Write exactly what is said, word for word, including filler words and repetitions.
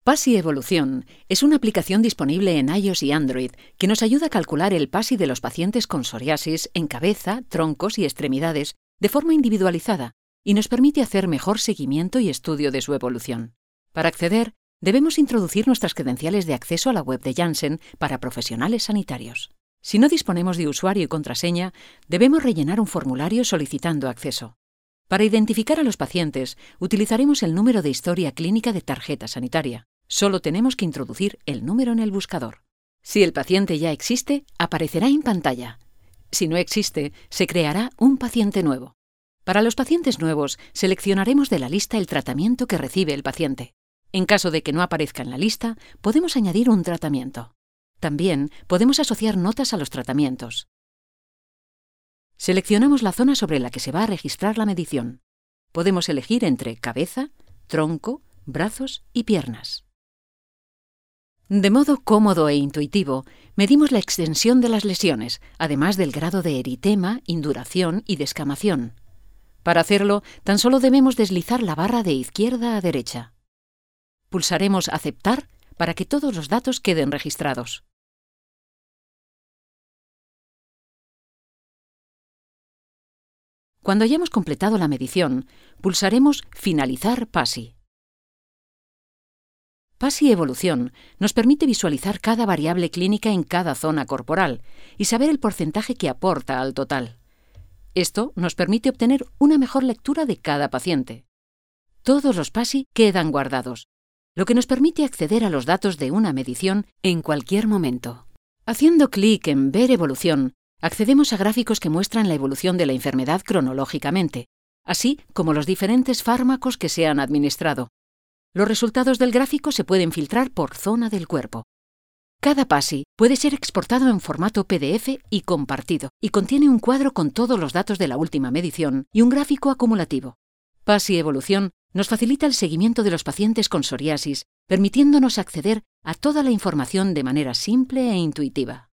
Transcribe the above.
PASI Evolución es una aplicación disponible en iOS y Android que nos ayuda a calcular el PASI de los pacientes con psoriasis en cabeza, troncos y extremidades de forma individualizada y nos permite hacer mejor seguimiento y estudio de su evolución. Para acceder, debemos introducir nuestras credenciales de acceso a la web de Janssen para profesionales sanitarios. Si no disponemos de usuario y contraseña, debemos rellenar un formulario solicitando acceso. Para identificar a los pacientes, utilizaremos el número de historia clínica de tarjeta sanitaria. Solo tenemos que introducir el número en el buscador. Si el paciente ya existe, aparecerá en pantalla. Si no existe, se creará un paciente nuevo. Para los pacientes nuevos, seleccionaremos de la lista el tratamiento que recibe el paciente. En caso de que no aparezca en la lista, podemos añadir un tratamiento. También podemos asociar notas a los tratamientos. Seleccionamos la zona sobre la que se va a registrar la medición. Podemos elegir entre cabeza, tronco, brazos y piernas. De modo cómodo e intuitivo, medimos la extensión de las lesiones, además del grado de eritema, induración y descamación. Para hacerlo, tan solo debemos deslizar la barra de izquierda a derecha. Pulsaremos Aceptar para que todos los datos queden registrados. Cuando hayamos completado la medición, pulsaremos Finalizar PASI. PASI Evolución nos permite visualizar cada variable clínica en cada zona corporal y saber el porcentaje que aporta al total. Esto nos permite obtener una mejor lectura de cada paciente. Todos los PASI quedan guardados, lo que nos permite acceder a los datos de una medición en cualquier momento. Haciendo clic en Ver evolución, accedemos a gráficos que muestran la evolución de la enfermedad cronológicamente, así como los diferentes fármacos que se han administrado. Los resultados del gráfico se pueden filtrar por zona del cuerpo. Cada PASI puede ser exportado en formato P D F y compartido, y contiene un cuadro con todos los datos de la última medición y un gráfico acumulativo. PASI Evolución nos facilita el seguimiento de los pacientes con psoriasis, permitiéndonos acceder a toda la información de manera simple e intuitiva.